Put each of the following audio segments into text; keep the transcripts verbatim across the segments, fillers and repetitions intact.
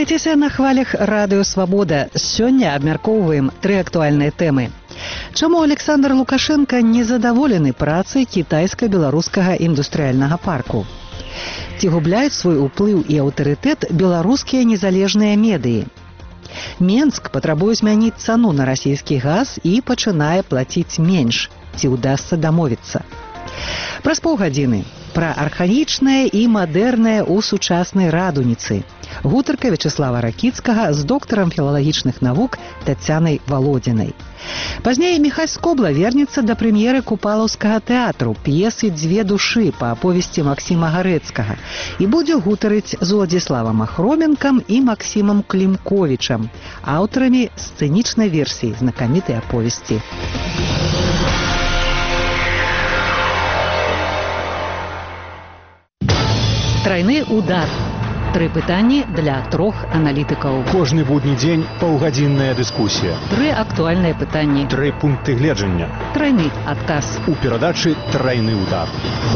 Вітайцеся на хвалях радыё «Свабода». Сёння абмяркоўваем тры актуальныя тэмы. Чаму Александр Лукашенко незадаволены працай кітайска-беларускага індустрыяльнага парку? Ці губляюць свой уплыў і аўтарытэт беларускія незалежныя медыі? Менск патрабуе змяніць цану на расійскі газ і пачынае плаціць менш. Ці ўдасца дамовіцца? Праз паўгадзіны пра архаічнае і мадэрнае ў сучаснай радуніцы. Гутарка Вячеслава Ракіцкага з доктарам філалагічных навук Тацянай Валодзінай. Пазней Міхась Скобла вернецца да прэм'еры купалаўскага тэатру п'есы «Дзве душы» па аповесці Максіма Гарэцкага і будзе гутарыць з Уладзіславам Ахроменкам і Максімам Клімковічам, аўтарамі сцэнічнай версіі знакамітай аповесці. Трайны удар. Тры пытанні для трох аналітыкаў. Кожны будні дзень паўгадзінная дыскусія. Тры актуальныя пытанні. Тры пункты гледжання. Трайны адказ. У перадачы «Трайны удар».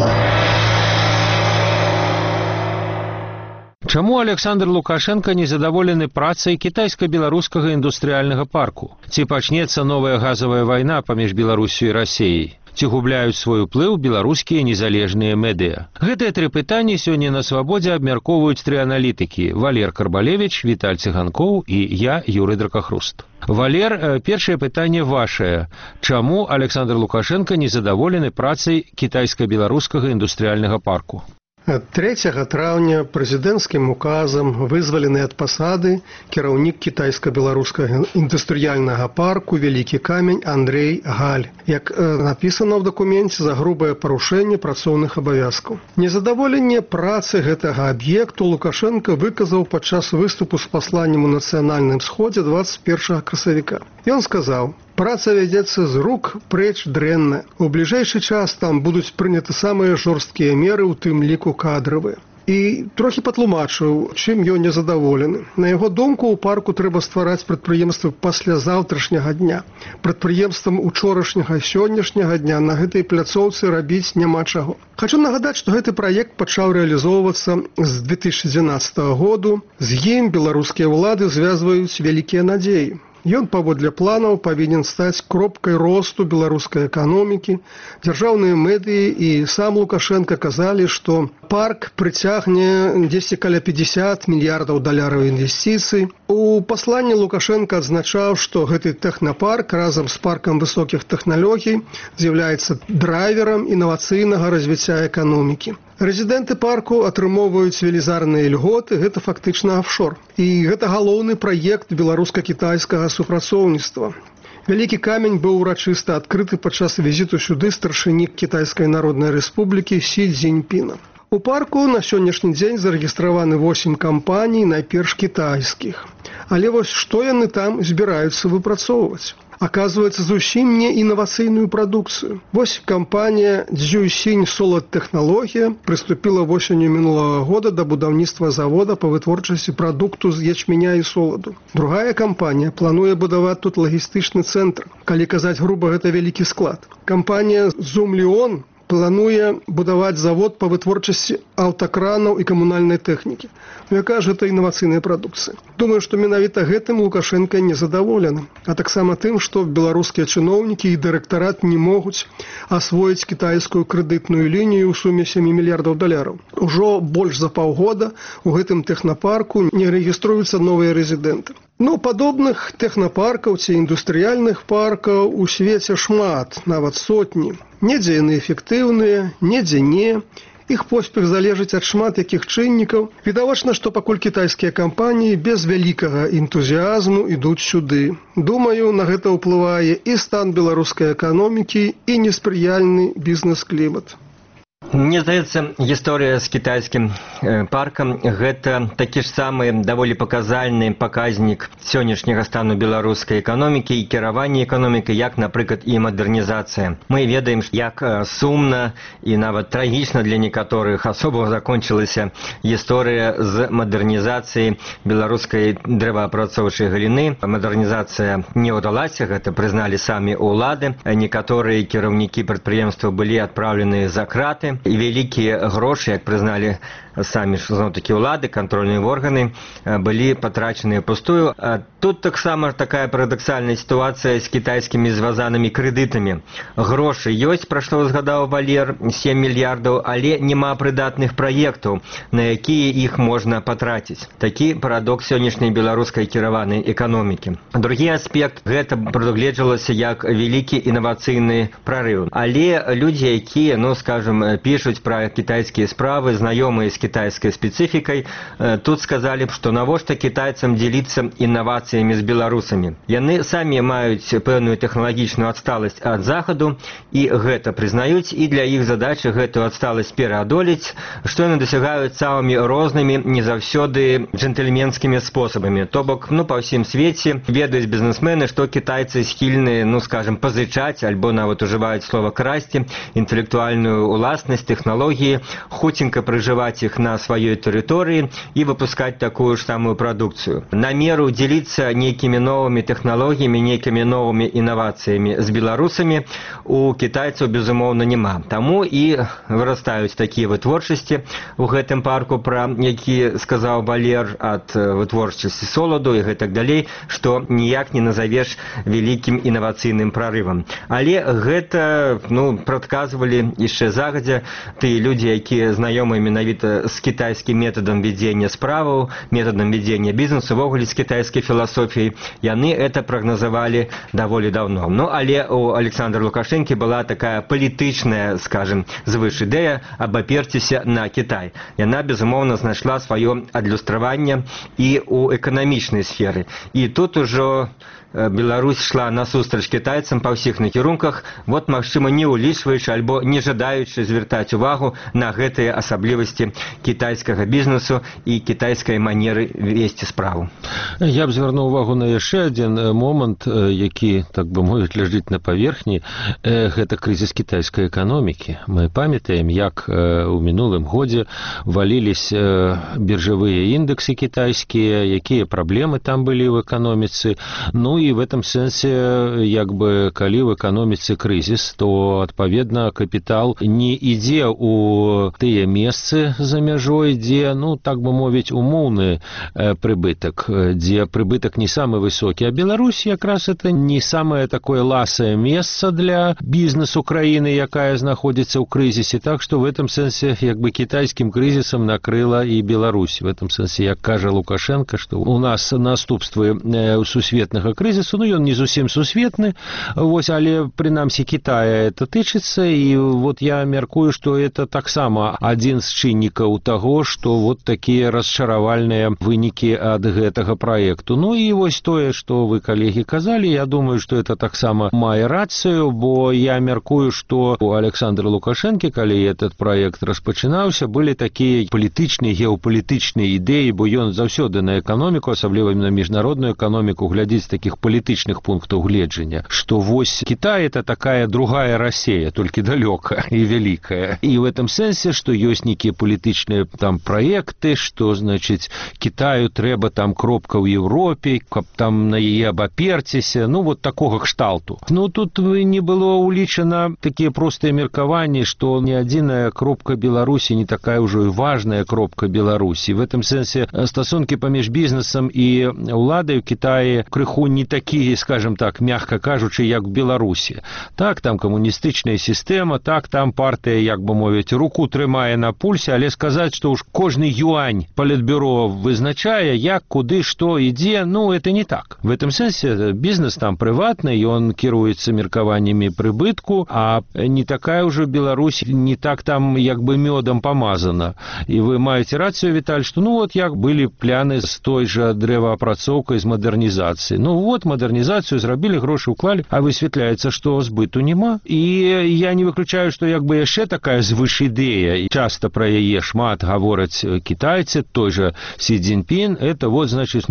Чаму Александр Лукашенко незадаволены працай кітайска-беларускага індустрыяльнага парку? Ці пачнецца новая газавая вайна паміж Беларусю і Расіяй? Ці губляюць свой уплыў беларускія незалежныя медыа? Гэтыя тры пытанні сёння на «Свабодзе» абмяркоўваюць тры аналітыкі: Валер Карбалевіч, Віталь Цыганкоў і я, Юрый Дракахруст. Валер, першае пытанне вашае. Чаму Александр Лукашенко незадаволены працай кітайска-беларускага індустрыяльнага парку? трэцяга траўня прэзідэнцкім указам вызвалены ад пасады кіраўнік кітайска-беларускага індустрыяльнага парку «Вялікі камень» Андрей Галь, як напісана ў дакуменце, за грубае парушэнне працоўных абавязкаў. Незадаволенне працы гэтага аб'екту Лукашенко выказаў падчас выступу з пасланнем у нацыянальным сходзе дваццаць першага красавіка. Ён сказаў: «Праца вядзецца з рук прэч дрэнна. У бліжэйшы час там будуць прыняты самыя жорсткія меры, у тым ліку кадравыя». І трохі патлумачыў, чым ён незадаволены. На яго думку, у парку трэба ствараць прадпрыемствы паслязаўтрашняга дня. Прадпрыемствам учорашняга сённяшняга дня на гэтай пляцоўцы рабіць няма чаго. Хачу нагадаць, што гэты праект пачаў рэалізоўвацца з две тысячы дванаццатага году. З ім беларускія ўлады звязваюць вялікія надзеі. Ён, паводле планаў, павінен стаць кропкай росту беларускай эканомікі. Дзяржаўныя медыі і сам Лукашенко казалі, што парк прыцягне дзесьці каля пятьдесят мільярдаў даляраў інвестыцый. У пасланні Лукашенко адзначаў, што гэты тэхнапарк разам з паркам высокіх тэхналогій з'яўляецца драйверам інавацыйнага развіцця эканомікі. Рэзідэнты парку атрымоўваюць велізарныя льготы, гэта фактычна офшор. І гэта галоўны праект беларуска-кітайскага супрацоўніцтва. Вялікі камень быў урачыста адкрыты падчас візіту сюды старшыні Кітайскай Народнай Рэспублікі Сі Цзіньпіна. У парку на сённяшні дзень зарэгістраваны восем кампаній, найперш кітайскіх. Але вось што яны там збіраюцца выпрацоўваць? Аказваецца, зусім не інавацыйную прадукцыю. Вось кампанія «Дзюйсінь Солад Тэхналогія» прыступіла восенню мінулага года да будаўніцтва завода па вытворчасці прадукту з ячменя і соладу. Другая кампанія плануе будаваць тут лагістычны цэнтр. Калі казаць груба, гэта вялікі склад. Кампанія «Зумліон» плануе будаваць завод па вытворчасці аўтакранаў і камунальнай тэхнікі. Ну, якая ж гэта інавацыйная прадукцыя? Думаю, што менавіта гэтым Лукашенко незадаволены, а таксама тым, што беларускія чыноўнікі і дырэктарат не могуць асвоіць кітайскую крэдытную лінію ў суме сем мільярдаў даляраў. Ужо больш за паўгода у гэтым тэхнапарку не рэгіструюцца новыя рэзідэнты. Ну, падобных тэхнапаркаў ці індустрыяльных паркаў у свеце шмат, нават сотні. Недзе яны эфектыўныя, недзе не. Іх поспех залежыць ад шмат якіх чыннікаў. Відавочна, што пакуль кітайскія кампаніі без вялікага энтузіазму ідуць сюды. Думаю, на гэта ўплывае і стан беларускай эканомікі, і неспрыяльны бізнес-клімат. Мне здаецца, гісторыя з кітайскім паркам – гэта такі ж самы даволі паказальны паказнік сённяшняга стану беларускай эканомікі і кіравання эканомікай, як, напрыклад, і мадэрнізацыя. Мы ведаем, як сумна і нават трагічна для некаторых асобаў закончылася гісторыя з мадэрнізацыяй беларускай дрэваапрацоўчай галіны. Мадэрнізацыя не ўдалася, гэта прызналі самі ўлады. Некаторыя кіраўнікі прадпрыемстваў былі адпраўлены за краты. І вялікія грошы, як прызналі самі ж зноў-такі ўлады, кантрольныя органы былі патрачаныя пустую. Тут таксама такая парадаксальная сітуацыя з кітайскімі звязанымі крэдытамі. Грошы ёсць, пра што згадаў Валер, сем мільярдаў, але няма прыдатных праектаў, на якія іх можна патраціць. Такі парадокс сённяшняй беларускай кіраванай эканомікі. Другі аспект, гэта прадугледжвалася як вялікі інавацыйны прарыў. Але людзі, якія, ну, скажем, пішуць пра кітайскія справы, знаёмыя з кітайскай спецыфікай, тут сказалі б, што навошта кітайцам дзеліцца інавацыямі з беларусамі. Яны самі маюць пэўную тэхналагічную адсталасць ад захаду, і гэта прызнаюць, і для іх задача гэтую адсталасць пераадолець, што яны дасягаюць самымі рознымі, не заўсёды джентльменскімі спосабамі. То бок, ну, па ўсім свеце ведаюць бізнесмены, што кітайцы схільны, ну, скажем, пазычаць, альбо нават ужываюць слова красці, інтэлектуальную уласнасць, тэхналогіі, хуценька прыжываць іх на сваёй тэрыторыі і выпускаць такую ж самую прадукцыю. Намеру дзеліцца нейкімі новымі тэхналогіямі, нейкімі новымі інавацыямі з беларусамі у кітайцаў, безумоўна, няма. Таму і вырастаюць такія вытворчасці у гэтым парку, пра які сказаў Валер, ад вытворчасці соладу і гэтак далей, што ніяк не назавеш вялікім інавацыйным прарывам. Але гэта, ну, прадказвалі яшчэ загадзя тыя людзі, якія знаёмыя менавіта з кітайскім метадам вядзення справаў, метадам вядзення бізнесу, увогуле з кітайскай філасофіяй. Яны это прагназавалі даволі даўно. Ну, але у Александра Лукашэнкі была такая палітычная, скажем, звыш ідэя абаперціся на Кітай. Яна, безумоўна, знайшла сваё адлюстраванне і ў эканамічнай сферы. І тут ужо Беларусь шла насустрач кітайцам па ўсіх накірунках, вот, магчыма, не ўлічваючы альбо не жадаючы звяртаць увагу на гэтыя асаблівасці кітайскага бізнесу і кітайскай манеры весці справу. Я б звярнуў увагу на яшчэ адзін момант, які, так бы мовіць, ляжыць на паверхні. Гэта крызіс кітайскай эканомікі. Мы памятаем, як у мінулым годзе валіліся біржавыя індэксы кітайскія, якія праблемы там былі ў эканоміцы. Ну, і в этом сэнсе, як бы, калі в эканоміцы крызіс, то, адпаведна, капітал не ідзе ў тыя месцы за мяжой, дзе, ну, так бы мовіць, умоўны прыбытак, дзе прыбытак не самы высокі. А Беларусь якраз это не самае такое ласае месца для бізнесу краіны, якая знаходзіцца ў крызісе. Так што в этом сэнсе, як бы, кітайскім крызісам накрыла і Беларусь. В этом сэнсе, як кажа Лукашенко, што у нас наступствы сусветнага крызісу, ну, ён не зусім сусветны, вось, але, прынамсі, Китая это тычыцца, і вот я мяркую, што это таксама адзін з чыннікаў таго, што вот такія расчаравальныя вынікі ад гэтага праекту. Ну, і вось тое, што вы, калегі, казалі, я думаю, што это таксама мае рацыю, бо я мяркую, што у Александра Лукашэнкі, калі этот праект распачынаўся, былі такія палітычныя, геапалітычныя ідэі, бо ён заўсёды на эканоміку, асабліва на міжнародную эканоміку, глядзіць такіх палітычных пунктаў гледжання, што вось Кітай это такая другая Россия, толькі далёкая і вялікая. І в этом сэнсе, што ёсць нейкія палітычныя там праекты, што, значыць, Китаю трэба там кропка ў Европе, каб там на яе абаперціся, ну, вот такога кшталту. Ну, тут не было улічана такія простыя меркаванні, што ні адзіная кропка Беларусі не такая ўжо і важная кропка Беларусі. В этом сэнсе стасункі паміж бізнесам і ўладай у Китаі крыху не такие, скажем так, мягко кажучи, як в Беларусі. Так, там камуністычная сістэма, так, там партыя, як бы мовіць, руку трымае на пульсе, але сказаць, што уж кожны юань палітбюро вызначае, як, куды, што, ідзе, ну, это не так. В этом сэнсе бізнес там прыватны, ён кіруецца меркаваннямі прыбытку, а не такая ўжо Беларусь, не так там, як бы, мёдам памазана. І вы маеце рацыю, Віталь, што, ну, вот як былі пляны з той жа дрэваапрацоўкай, з мадэрнізацыі. Ну, вот, мадэрнізацыю зрабілі, грошы ўклалі, а высвятляецца, што збыту няма. І я не выключаю, што як бы яшчэ такая звыш ідэя, і часта пра яе шмат гавораць кітайцы, той жа Сі Цзіньпін, это вот, значит,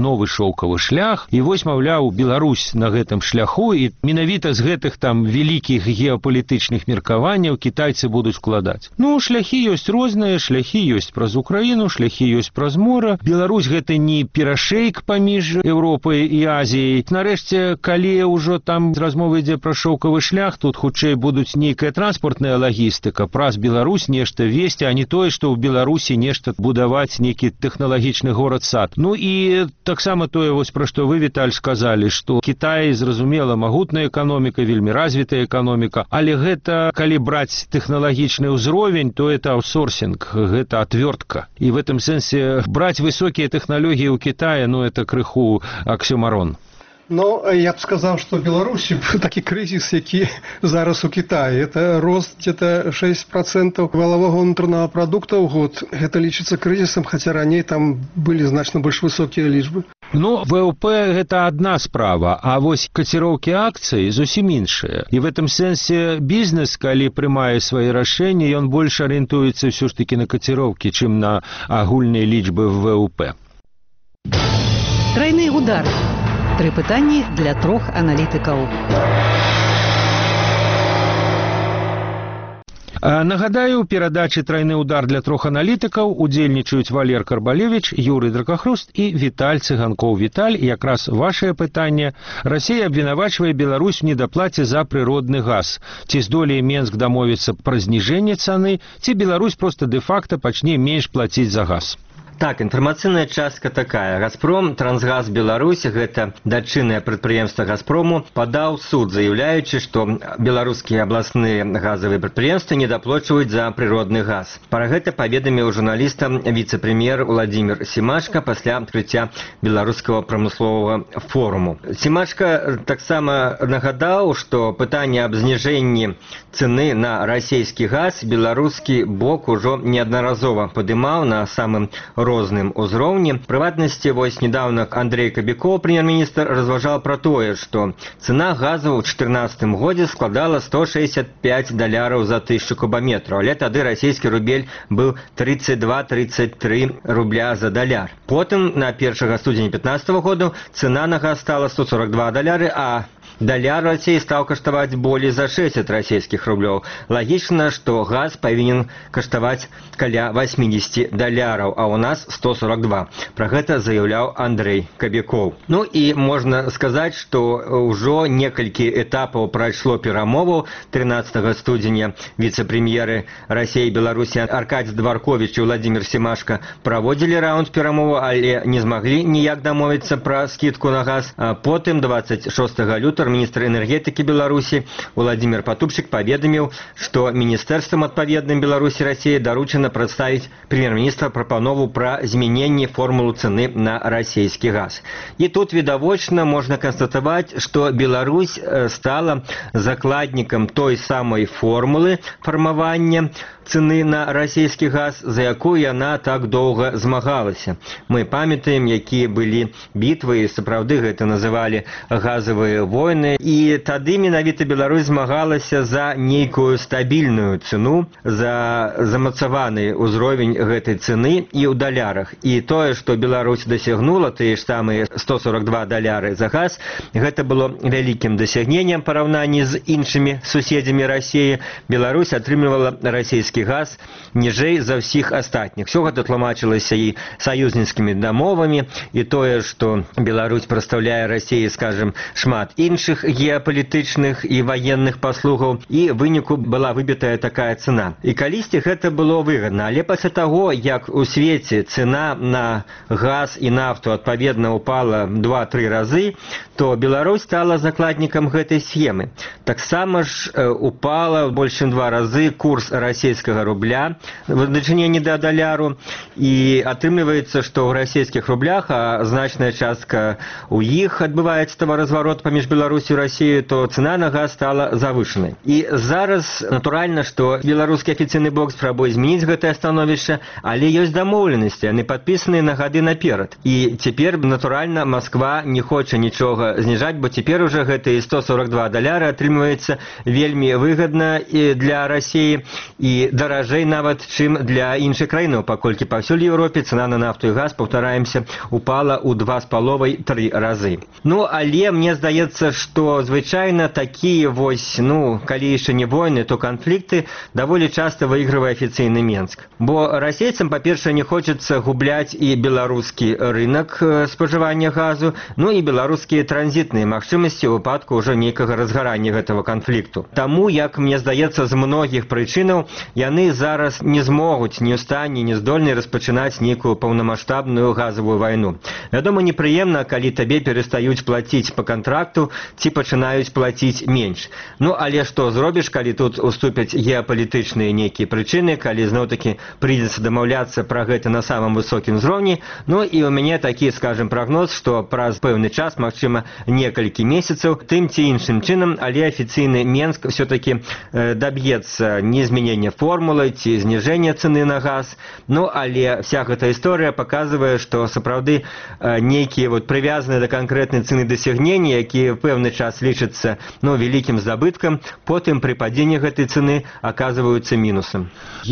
новы шоўкавы шлях, і вось, маўляў, Беларусь на гэтым шляху, і менавіта з гэтых там вялікіх геапалітычных меркаванняў кітайцы будуць складаць. Ну, шляхі ёсць розныя, шляхі ёсць праз Украіну, шляхі ёсць праз мора. Беларусь гэта не перашэйк паміж Еўропай і Азіяй. Нарэшце, калі ўжо там размова ідзе пра шоўкавы шлях, тут хутчэй будуць нейкая транспартная лагістыка, праз Беларусь нешта весці, а не тое, што ў Беларусі нешта будаваць нейкі тэхналагічны горад-сад. Ну і таксама тое, вось пра што вы, Віталь, сказалі, што Кітай, зразумела, магутная эканоміка, вельмі развітая эканоміка, але гэта, калі браць тэхналагічны ўзровень, то это аутсорсінг, гэта отвертка. І в этом сэнсе браць высокія тэхналогіі ў Китае, ну, это крыху аксюмарон. Но я б сказаў, што Беларусі такі крызіс, які зараз у Китаі. Это рост где-то шесть процентов валового унутранага прадукта ў год. Гэта лічыцца крызісам, хаця раней там былі значна больш высокія лічбы. Ну, ВВП – гэта одна справа, а вось каціроўкі акцый зусім іншыя. І в этом сэнсе бізнес, калі прымае свае рашэнні, ён больш арыентуецца ўсё ж такі на каціроўкі, чым на агульныя лічбы в ВВП. Трайны удар. Тры пытанні для трох аналітыкаў. Нагадаю, у перадачы «Трайны удар» для трох аналітыкаў удзельнічаюць Валер Карбалевіч, Юрый Дракахруст і Віталь Цыганкоў. Віталь, якраз вашае пытанне. Расія абвінавачвае Беларусь у недаплаце за прыродны газ. Ці здолее Менск дамовіцца пра зніжэнне цаны, ці Беларусь проста дэ-факта пачне менш плаціць за газ? Так, інфармацыйная частка такая. Газпром, Трансгаз Беларусь, гэта дачыннае прадпрыемства Газпрому, падаў суд, заяўляючы, што беларускія абласныя газавыя прадпрыемствы недаплочваюць за прыродны газ. Пра гэта паведаміў журналістам віцэ-прэм'ер Уладзімір Семашка пасля адкрыцця беларускага прамысловага форуму. Семашка таксама нагадаў, што пытанне аб зніжэнні цэны на расійскі газ беларускі бок ужо неаднаразова падымаў на самым розным узроўні. Прыватнасці, вось недавно Андрей Кабякоў, прэм'ер-міністр, разважаў пра тое, што цена газу ў чатырнаццатым годзе складала сто шэсцьдзесят пяць даляраў за тысячу кубаметраў, але тады расійскі рубель быў тридцать два — тридцать три рубля за даляр. Потым на першага студзеня пятнаццатага году цена на газ стала сто сорок два даляры, а даляр Расіі стаў каштаваць болей за шэсцьдзесят расійскіх рублёў. Лагічна, што газ павінен каштаваць каля восьмидесяти даляраў, а ў нас сто сорок два. Пра гэта заяўляў Андрей Кабякоў. Ну і можна сказаць, што ўжо некалькі этапаў прайшло перамоваў. тринадцатага студзеня віцэ-прэм'еры Расіі і Беларусі Аркадзь Дварковіч і Владзімір Семашка праводзілі раунд перамоваў, але не змаглі ніяк дамовіцца пра скідку на газ. А потым двадцать шостага лютага міністр энергетыкі Беларусі Владзімір Патупчык паведаміў, што міністэрствам адпаведным Беларусі Расіі даручана прадставіць прэм'ер-міністра прапанову пра змяненне формулы цэны на расійскі газ. І тут відавочна можна канстатаваць, што Беларусь стала закладнікам той самай формулы фармавання цэны на расійскі газ, за якую яна так доўга змагалася. Мы памятаем, якія былі бітвы, і сапраўды гэта называлі газавыя войны, і тады менавіта Беларусь змагалася за нейкую стабільную цэну, за замацаваны ўзровень гэтай цэны і ў далярах. І тое, што Беларусь дасягнула, тыя ж самыя сто сорок два даляры за газ, гэта было вялікім дасягненнем параўнанні з іншымі суседзямі Расіі. Беларусь атрымлівала расійскі газ ніжэй за ўсіх астатніх. Все гэта тлумачылася і саюзніцкімі дамовамі, і тое, што Беларусь прадстаўляе Расіі, скажем, шмат іншых геапалітычных і ваенных паслугаў, і выніку была выбітая такая цэна. І калісьці гэта было выгадна, але пасля таго, як у свеце цэна на газ і нафту адпаведна упала два-тры разы, то Беларусь стала закладнікам гэтай схемы. Таксама ж упала больш чым два разы курс расійскага рубля в дачыненні да даляру, і атрымліваецца, што ў расійскіх рублях, а значная частка у іх адбываецца таваразварот паміж Беларусю і Расіяй, то цена на газ стала завышанай. І зараз натуральна, што беларускі афіцыйны бок спрабуе змяніць гэтае становішча, але ёсць дамоўленасці, яны падпісаныя на гады наперад. І цяпер, натуральна, Масква не хоча нічога зніжаць, бо цяпер уже гэтыя сто сорок два даляры атрымліваецца вельмі выгадна і для Расіі, і даражэй нават, чым для іншых краінаў, паколькі паўсюль Еўропе цана на нафту і газ, паўтараемся, упала ў два з паловай тры разы. Ну, але мне здаецца, што звычайна такія вось, ну, калі яшчэ не войны, то канфлікты даволі часта выйгрывае афіцыйны Менск. Бо расейцам, па-першае, не хочацца губляць і беларускі рынак спажывання газу, ну і беларускія транзітныя магчымасці ў выпадку ўжо нейкага разгарання гэтага канфлікту. Таму, як мне здаецца, з многіх прычынаў яны зараз не змогуць ні ў стане, ні здольны распачынаць нейкую паўнамаштабную газавую вайну. Вядома, непрыемна, калі табе перастаюць плаціць па кантракту ці пачынаюць плаціць менш. Ну, але што зробіш, калі тут уступяць геапалітычныя нейкія прычыны, калі зноў-такі прыйдзецца дамаўляцца пра гэта на самым высокім узроўні. Ну і ў мяне такі, скажем, прагноз, што праз пэўны час, магчыма, некалькі месяцаў, тым ці іншым чынам, але афіцыйны Менск все-таки э, доб'ецца не змянення формулы ці зніжэння цены на газ. Ну, але вся гэта історыя паказвае, што сапраўды э, нейкія вот прывязаныя да канкрэтнай цены дасягнення, якія пэўны час лічацца, ну, вялікім здабыткам, потым пры падзенні гэтай цены аказваюцца мінусам.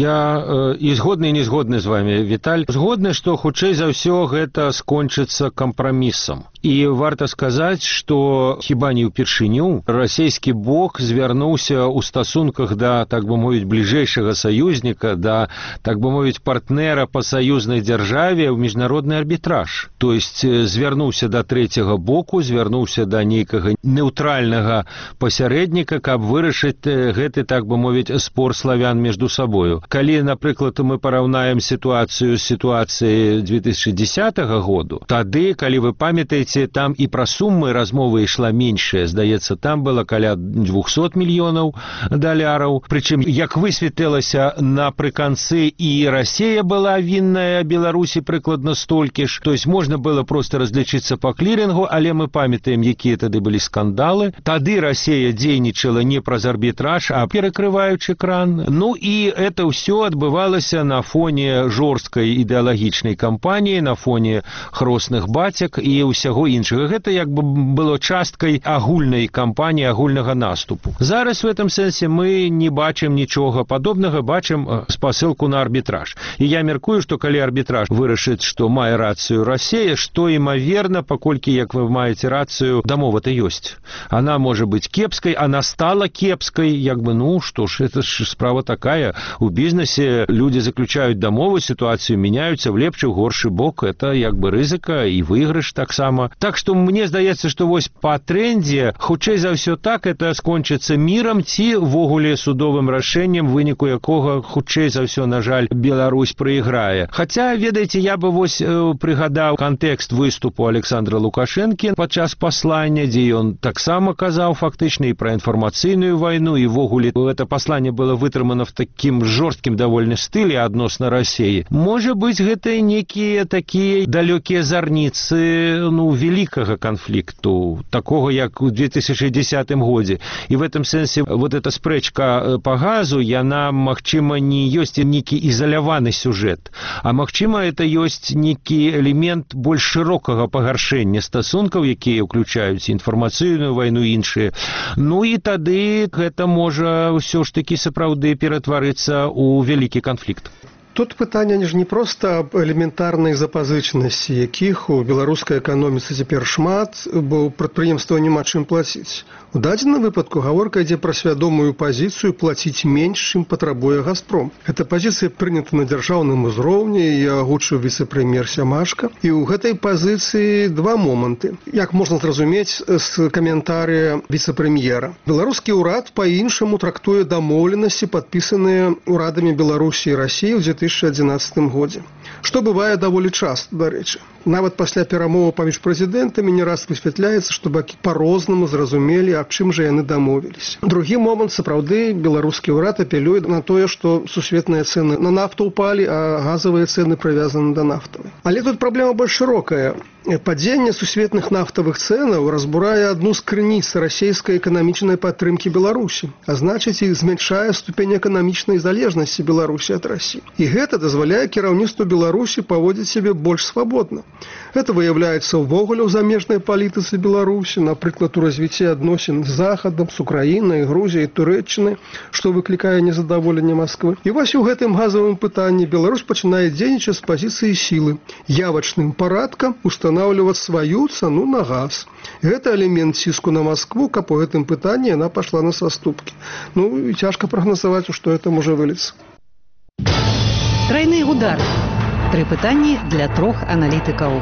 Я э, і згодны, і не згодны з вами, Віталь. Згодны, што хутчэй за ўсё гэта скончыцца кампрамісам. І варта сказаць, што хіба не ўпершыню расійскі бок звярнуўся ў стасунках да, так бы мовіць, бліжэйшага саюзніка, да, так бы мовіць, партнера па саюзнай дзяржаве ў міжнародны арбітраж. То есть звярнуўся да трэцяга боку, звярнуўся да нейкага неўтральнага пасярэдніка, каб вырашыць гэты, так бы мовіць, спор славян міжду сабою. Калі, напрыклад, мы параўнаем сітуацыю з сітуацыяй две тысячи дзесятага году, тады, калі вы памятаеце, там і пра суммы размова ішла меншая, здаецца, там было каля двухсот мільёнаў даляраў. Прычым, як высветлілася напрыканцы, і Расія была вінная Беларусі прыкладна столькі ж. То есть можна было проста разлічыцца па клірынгу, але мы памятаем, якія тады былі скандалы. Тады Расія дзейнічала не праз арбітраж, а перакрываючы кран. Ну і это ўсё адбывалася на фоне жорсткай ідэалагічнай кампаніі, на фоне хросных бацяк і ўсяго іншага. Гэта як бы было часткай агульнай кампаніі, агульнага наступу. Зараз в этом сэнсе мы не бачым нічога падобнага, бачым спасылку на арбітраж. І я мяркую, што калі арбітраж вырашыць, што мае рацыю Расія, што імаверна, паколькі, як вы маеце рацыю, дамова-то ёсць. Она можа быць кепскай, она стала кепскай, як бы, ну, што ж, это ж справа такая. У бізнесе люди заключаюць дамовы, сітуацыю мяняюцца в лепшы, горшы бок, это як бы рызыка і выйгрыш таксама. Так што мне здаецца, што вось па трендзе, хутчэй за ўсё так, это скончыцца мірам ці ввогуле судовым рашэннем, выніку якога хутчэй за ўсё, на жаль, Беларусь прайграе. Хаця, ведаеце, я бы вось э, прыгадаў кантэкст выступу Александра Лукашэнкі падчас паслання, дзе ён таксама казаў фактычна і пра інфармацыйную вайну, і ввогуле гэта пасланне было вытрымана в такім жорсткім давольна стылі адносна Расіі. Можа быць, гэта некія такія далёкія зарніцы, ну, великого конфликту, такого, як у две тысячи десятым годзе. И в этом сенсе вот эта спрэчка по газу, яна, магчыма, не ёсць некі ізаляваны сюжет, а магчыма, это ёсць некі элемент больш шырокага пагаршэння стасункаў, якія ўключаюць інфармацыйную вайну і іншыя. Ну і тады гэта можа ўсё ж такі сапраўды ператварыцца ў вялікі канфлікт. Тут пытанне ж не проста аб элементарнай запазычнасці, якіх у беларускай эканоміцы цяпер шмат, бо прадпрыемству няма чым плаціць. У дадзеным выпадку гаворка ідзе пра свядомую пазіцыю плаціць менш, чым патрабуе Газпром. Эта пазіцыя прынята на дзяржаўным узроўні, і агучыў віцэ-прэм'ер Сямашка. І ў гэтай пазіцыі два моманты. Як можна зразумець з каментарыя віцэ-прэм'ера. Беларускі ўрад па-іншаму трактуе дамоўленасці, падпісаныя ўрадамі Беларусі і Расіі ў две тысячи адзінаццатым годзе. Што бывае даволі часта, дарэчы. Нават пасля перамоваў паміж прэзідэнтамі не раз высвятляецца, што бакі па-рознаму зразумелі, аб чым жа яны дамовіліся. Другі момант, сапраўды, беларускі ўрад апелюе на тое, што сусветныя цэны на нафту ўпалі, а газавыя цэны прывязаны да нафтавай. Але тут праблема больш шырокая. Падзенне сусветных нафтавых цэнаў разбурае адну з крыніц расійскай эканамічнай падтрымкі Беларусі, а значыць і змяншае ступень эканамічнай залежнасці Беларусі ад Расіі. І гэта дазваляе кіраўніцтву Беларусі паводзіць сябе больш свабодна. Гэта выяўляецца ўвогуле ў замежнай палітыцы Беларусі, напрыклад, у развіцці адносін з Захадам, з Украінай, Грузіяй, Турэччынай, што выклікае незадаволенне Масквы. І вось у гэтым газавым пытанні Беларусь пачынае дзейнічаць з пазіцыі сілы, явачным парадкам устанавливаць сваю цану на газ. Гэта элемент ціску на Маскву, каб у гэтым пытанні яна пашла на саступкі. Ну, і цяжка прагназаваць, у што это можа выліцца. Трайны удар. Тры пытанні для трох аналітыкаў.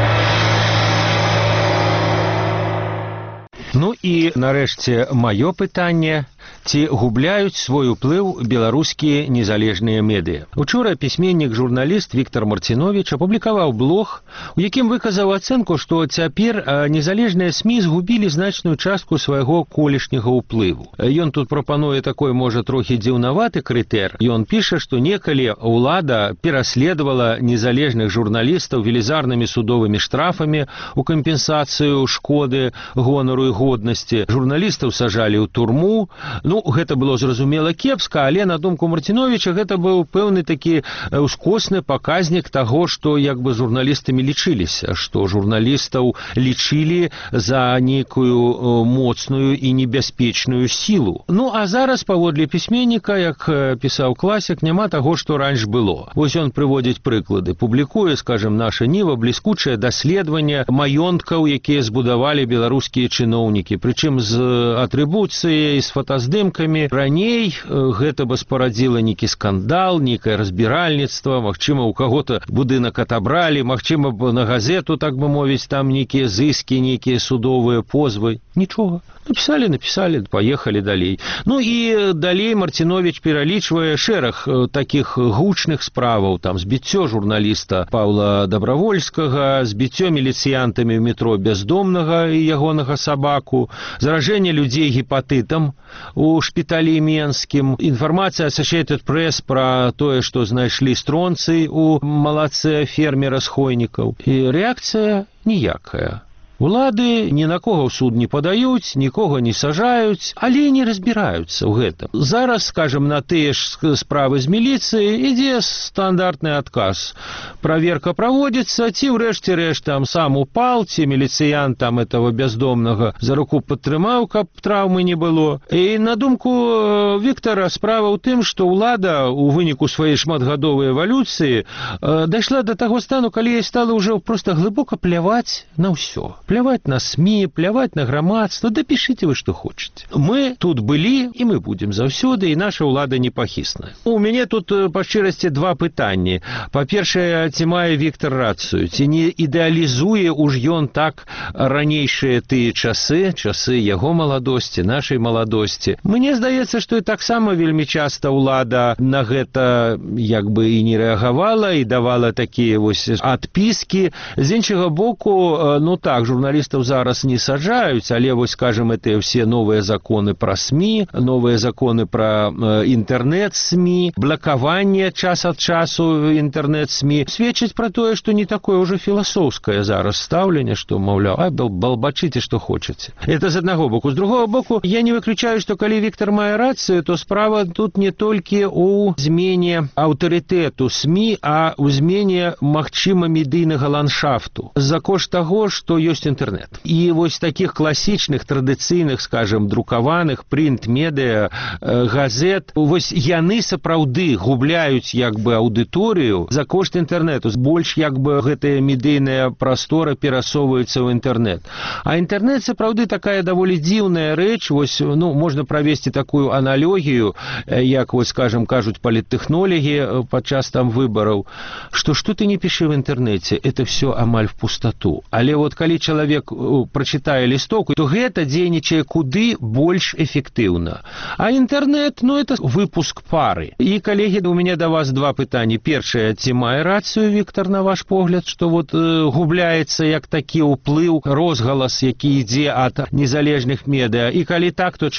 Ну і, нарэшце, маё пытанне. Ці губляюць свой уплыў беларускія незалежныя медыа. Учора пісьменнік-журналіст Віктор Марціновіч апублікаваў блог, у якім выказаў ацэнку, што цяпер незалежныя СМІ згубілі значную частку свайго колішняга ўплыву. Ён тут прапануе такой, можа, трохі дзіўнаваты крытэр. Ён піша, што некалі ўлада пераследавала незалежных журналістаў велізарнымі судовымі штрафамі ў кампенсацыю шкоды, гонару і годнасці. Журналістаў сажалі ў турму. Ну, гэта было зразумела кепска, але на думку Марціновіча гэта быў пэўны такі ускосны паказнік таго, што як бы журналістамі лічыліся, што журналістаў лічылі за нейкую моцную і небяспечную сілу. Ну, а зараз, паводле пісьменніка, як пісаў класік, няма таго, што раньш было. Вось ён прыводзіць прыклады. Публікуе, скажем, наша Ніва бліскучае даследаванне маёнткаў, якія збудавалі беларускія чыноўнікі, прычым з атрыбуцыяй, з фотаздымкамі. Раней гэта бы спарадзіла нейкі скандал, нейкае разбіральніцтва, магчыма, у каго-то будынак атабралі, магчыма, на газету, так бы мовіць, там нейкія зыскі, нейкія судовыя позвы. Нічога. Напісалі, напісалі, паехалі далей. Ну і далей Марціновіч пералічвае шэраг такіх гучных справаў, там збіццё журналіста Паўла Дабравольскага, збіццё міліцыянтамі ў метро Бяздомнага і ягонага сабаку, заражэнне людзей гепатытам у шпіталі Менскім, інфармацыя Associated Press пра тое, што знайшлі стронцый у малаце фермера з Хойнікаў. І рэакцыя ніякая. Улады ні на кого ў суд не падаюць, нікога не сажаюць, але не разбіраюцца ў гэтым. Зараз, скажем, на тыя ж справы з міліцыі ідзе стандартны адказ. Праверка праводзіцца, ці ўрэшце рэшт там сам упал, ці міліцыянт там этого бяздомнага за руку падтрымаў, каб траўмы не было. І на думку Віктара, справа ў тым, што ўлада у выніку сваёй шматгадовай эвалюцыі дайшла да таго стану, калі ёй стала ўжо проста глыбока пляваць на ўсё. Пляваць на СМІ, пляваць на грамадства, да пішыце вы, што хочаце. Мы тут былі, і мы будзем заўсёды, і наша ўлада непахісная. У мяне тут, па шчырасці, два пытанні. Па-першае, ці мае Віктар рацыю, ці не ідэалізуе уж ён так ранейшыя тыя часы, часы яго маладосці, нашай маладосці. Мне здаецца, што і таксама вельмі часта ўлада на гэта як бы і не рэагавала, і давала такія вось адпіскі. З іншага боку, ну так, журналістаў зараз не саджаюць, але вось, скажем, это все новыя законы пра СМІ, новыя законы пра інтэрнэт-СМІ, блакаванне час ад часу інтэрнэт-СМІ сведчыць пра тое, што не такое ўжо філасофскае зараз стаўленне, што, маўляў, а балбачыце, што хочаце. Это з аднаго боку. З другого боку, я не выключаю, што калі Віктар мае рацыю, то справа тут не толькі ў змене аўтарытэту СМІ, а ў змене, магчыма, медыйнага ландшафту. За кошт таго, што ёсць інтэрнэт. І вось такіх класічных, традыцыйных, скажем, друкаваных прынт-медыа, газет, вось яны сапраўды губляюць як бы аўдыторыю за кошт інтэрнэту. Больш як бы гэтая медыйная прастора перасоўваецца ў інтэрнэт. А інтэрнэт сапраўды такая даволі дзіўная рэч. Вось, ну, можна правесці такую аналогію, як, вось, скажем, кажуць паліттэхнолегі падчас там выбараў, што што ты не пішы в інтэрнэце, это все амаль в пустоту. Але вот калі чалавек прачытае лістоўку, то гэта дзейнічае куды больш эфектыўна. А інтэрнэт, ну, это выпуск пары. І, калегі, у мяне да вас два пытанні. Першае, ці мае рацыю Віктар, на ваш погляд, што вот губляецца як такі ўплыў, розгалас, які ідзе ад незалежных медыа? І калі так, то чаму?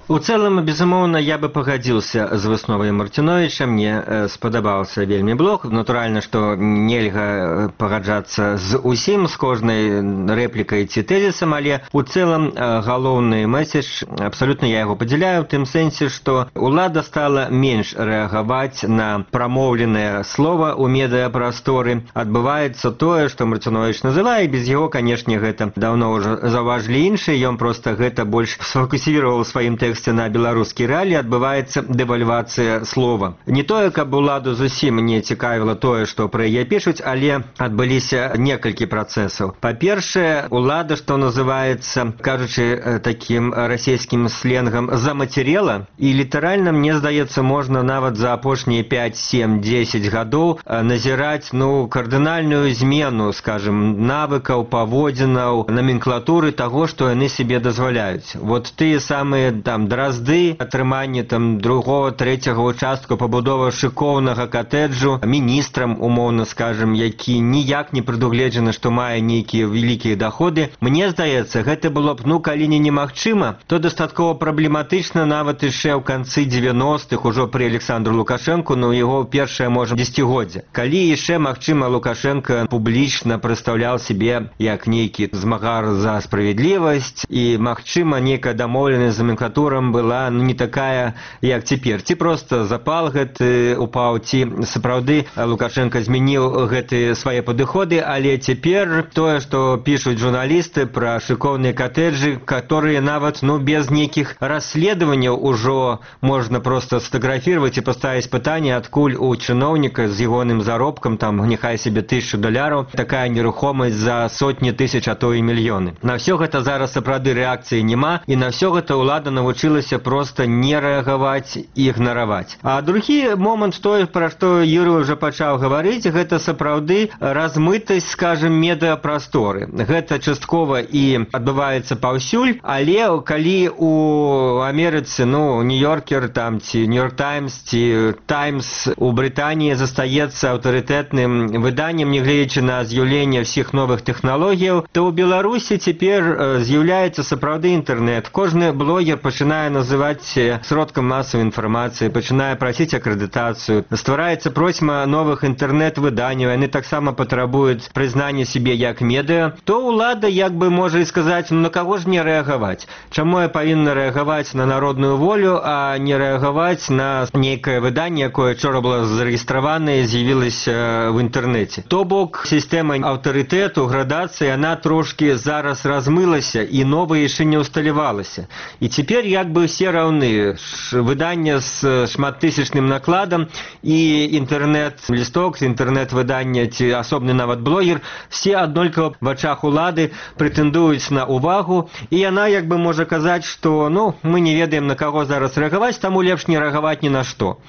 У цэлым, безумоўна, я бы пагадзіўся з высновай Марціновіча. Мне э, спадабаўся вельмі блог. Натуральна, што нельга пагаджацца з усім, з кожнай рэплікай ці тэзісам, але у цэлым э, галоўны месседж, абсалютна я яго падзяляю, у тым сэнсе, што ўлада стала менш рэагаваць на прамоўленае слова ў медыапрасторы. Адбываецца тое, што Марціновіч называе, і без яго, канешне, гэта даўно ўжо заўважылі іншыя, ён проста гэта больш сфокусіраваў сваім тэкстам на беларускі рэаліі, адбываецца дэвальвацыя слова. Не тое, каб уладу зусім не цікавіла тое, што пра яе пішуць, але адбыліся некалькі працэсаў. Па-першае, улада, што называецца, кажучы такім расійскім сленгам, замацерела, і літаральна, мне здаецца, можна нават за апошнія пяць, сем, дзесяць гадоў назіраць, ну, кардынальную змену, скажем, навыкаў, паводзінаў, номенклатуры таго, што яны себе дазваляюць. Вот тыя самыя там дразды, атрыманне там другого, трэцяга участку, пабудова шыкоўнага катэджу міністрам, умоўна скажем, які ніяк не прадугледжана, што мае нейкія вялікія доходы. Мне здаецца, гэта было б, ну, калі не немагчыма, то дастаткова праблематычна нават яшчэ ў канцы дзевяностых, ужо пры Александру Лукашэнку, ну, яго першае, можа, дзесяцігоддзе. Калі яшчэ, магчыма, Лукашенко публічна прадстаўляў себе як нейкі змагар за справядлівасць, і, магчыма, нейкая дамоўленасць з номенклатурам была, ну, не такая, як цяпер. Ці проста запал гэты упаў, ці сапраўды Лукашенко змяніў гэты свае падыходы, але цяпер тое, што пішуць журналісты пра шыкоўныя катэджы, которые нават, ну, без нейкіх расследаванняў ужо можна проста сфотаграфировать і паставіць пытанне, адкуль у чыноўніка з ягоным заробкам, там, няхай себе тысячу даляраў, такая нерухомасць за сотні тысяч, а то і мільёны. На ўсё гэта зараз сапраўды рэакцыі няма, і на ўсё гэта ўлада навучылася просто не рэагаваць і ігнараваць. А другі момант, той, пра што Юрый уже пачаў гаварыць, гэта сапраўды размытасць, скажем, медыапрасторы. Гэта часткова і адбываецца паўсюль, але калі у Амерыцы, ну, Нью-Йоркер, там, ці Нью-Йорк Таймс, ці Таймс у Брытаніі застаецца аўтарытэтным выданнем, нягледзячы на з'яўленне ўсіх новых тэхналогіяў, то ў Беларусі цяпер з'яўляецца сапраўды інтэрнэт. Кожны блогер пачынае называць сродкам масавай інфармацыі, пачынае прасіць акрэдытацыю, ствараецца просьма новых інтэрнэт-выданняў, яны таксама патрабуюць прызнання сябе як медыа, то ўлада як бы можа і сказаць, ну, на каго ж не рэагаваць? Чаму я павінна рэагаваць на народную волю, а не рэагаваць на нейкае выданне, якое учора было зарэгістравана і з'явілася в інтэрнэце? То бок, сістэма аўтарытэту, градацыі, яна трошкі зараз размылася і новая яшчэ не ўсталявалася. І цяпер як бы все раўны. Выданне з шматтысячным накладам і інтэрнэт-лісток, інтэрнэт-выданне ці асобны нават блогер, все аднолькава в ачах улады прэтэндуюць на увагу, і яна як бы можа казаць, што, ну, мы не ведаем, на каго зараз рэагаваць, таму лепш не рэагаваць ні на што.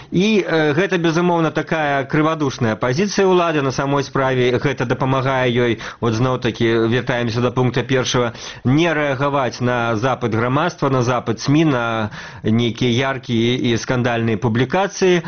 І э, гэта, безумоўна, такая крывадушная пазіцыя ўлады, на самой справе гэта дапамагае ёй, от зноў-такі вяртаемся да пункта першага, не рэагаваць на запыт грамадства, на запыт СМІ, на нейкія яркія і скандальныя публікацыі.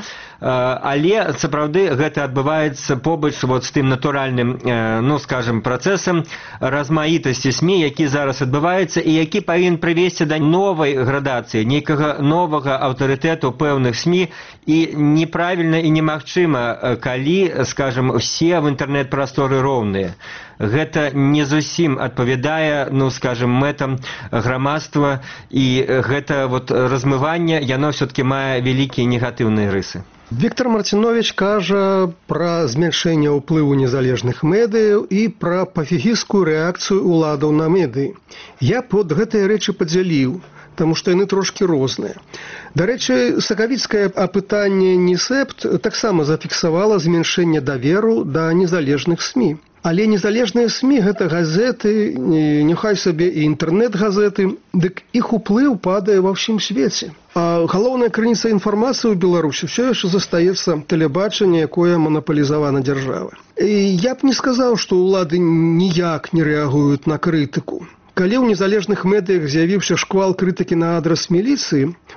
Але сапраўды гэта адбываецца побач вот з тым натуральным, ну, скажем, працэсам размаітасці СМІ, які зараз адбываецца і які павінен прывесці да новай градацыі, нейкага новага аўтарытэту пэўных СМІ, і неправільна і немагчыма, калі, скажем, усе в інтэрнэт-прасторы роўныя. Гэта не зусім адпавядае, ну, скажем, мэтам грамадства, і гэта вот размыванне, яно ўсё-такі мае вялікія негатыўныя рысы. Віктор Марцінович кажа пра змяншэнне ўплыву незалежных медыяў і пра пафігісцкую рэакцыю ўладаў на медыі. Я б от гэтыя рэчы падзяліў, таму што яны трошкі розныя. Дарэчы, сакавіцкае апытанне НІСЭПТ таксама зафіксавала змяншэнне даверу да незалежных СМІ. Але незалежныя СМІ – гэта газеты, няхай сабе і інтэрнэт-газеты, дык іх уплыў падае ва ўсім свеце. А галоўная крыніца інфармацыі ў Беларусі ўсё яшчэ застаецца тэлебачанне, якое манапалізавана дзяржавай. І я б не сказаў, што ўлады ніяк не рэагуюць на крытыку. Калі ў незалежных медыях з'явіўся шквал крытыкі на адрас міліцыі,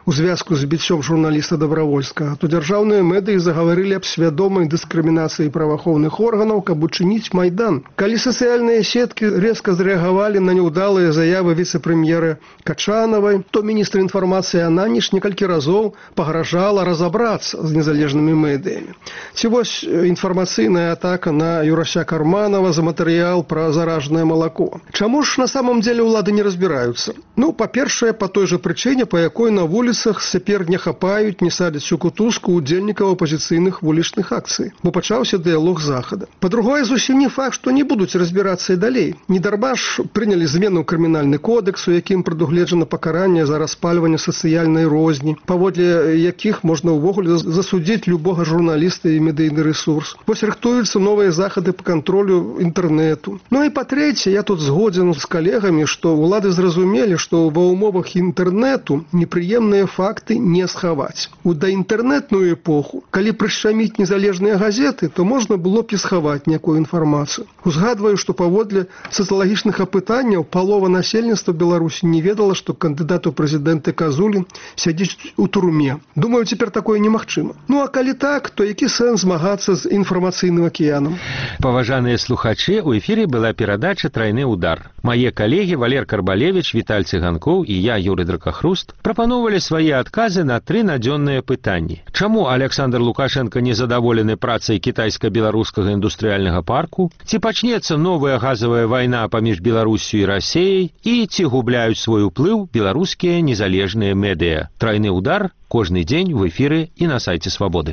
у звязку з біццём журналіста Добравольскага, то дзяржаўныя медыі загаварылі аб свядомай дыскрымінацыі праваахоўных органаў, каб учыніць Майдан. Калі сацыяльныя сеткі резка зрэагавалі на няўдалыя заявы віцэ-прэм'ера Качанавай, то міністр інфармацыі Ананіш некалькі разоў пагражала разабрацца з незалежнымі медыямі. Ці вось інфармацыйная атака на Юрася Карманова за матэрыял пра заражанае малако. Чаму ж на самом деле ўлады не разбіраюцца? Ну, па-першае, па той жа прычыне, па якой на вуліцах цяпер не хапаюць, не садзяць у кутузку удзельнікаў апазіцыйных вулічных акцый, бо пачаўся дыялог захада. Па-другое, зусім не факт, што не будуць разбірацца і далей. Недарма ж прынялі змену ў крымінальны кодекс, у якім прадугледжана пакаранне за распальванне сацыяльнай розні, паводле якіх можна ўвогуле засудзіць любога журналіста і медыйны ресурс. Вось рыхтуюцца новыя захады па кантролю інтэрнэту. Ну і па-трэцяе, я тут згодзен з калегамі, што ўлады зразумелі, што ва ўмовах інтэрнэту непрыемныя факты не схаваць. У даінтэрнэтную эпоху, калі прышчаміць незалежныя газеты, то можна было б і схаваць некую інфармацыю. Узгадваю, што паводле сацыялагічных апытанняў палова насельніцтва Беларусі не ведала, што кандыдат у прэзідэнты Казулін сядзіць у турме. Думаю, цяпер такое немагчыма. Ну а калі так, то які сэнс змагацца з інфармацыйным акіянам? Паважаныя слухачы, у эфіры была перадача «Трайны удар». Мае калегі Валер Карбалевіч, Віталь Цыганкоў і я, Юрый Дракахруст, прапаноўвалі свае адказы на тры надзённыя пытанні. Чаму Александр Лукашенко незадаволены працай кітайска-беларускага індустрыяльнага парку? Ці пачнецца новая газавая вайна паміж Беларусю і Расіяй? І ці губляюць свой уплыў беларускія незалежныя медыа? «Трайны удар» кожны дзень в эфіры і на сайце Свабоды.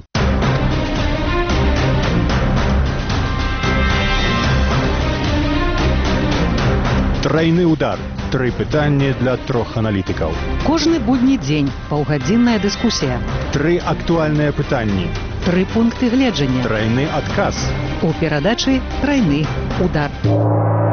Трайны удар. Тры пытанні для трох аналітыкаў. Кожны будні дзень паўгадзінная дыскусія. Тры актуальныя пытанні. Тры пункты гледжання. Трайны адказ. У перадачы «Трайны удар».